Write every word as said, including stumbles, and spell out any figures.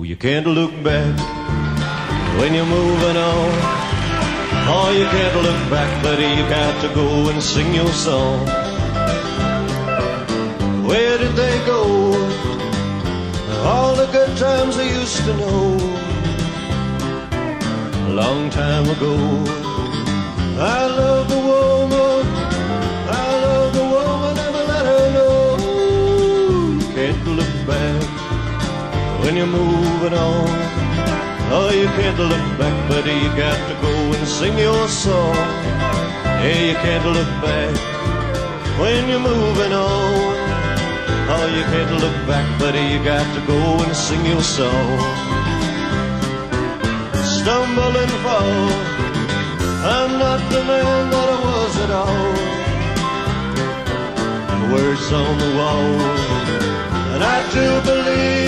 you can't look back when you're moving on. Oh, you can't look back, but you got to go and sing your song. Where did they go? All the good times I used to know. A long time ago. I love the woman, I love the woman, never let her know. You can't look back when you're moving on. Oh, you can't look back, but you got to go and sing your song. Yeah, you can't look back when you're moving on. Oh, you can't look back, but you got to go and sing your song. Stumble and fall, I'm not the man that I was at all. Words on the wall, and I do believe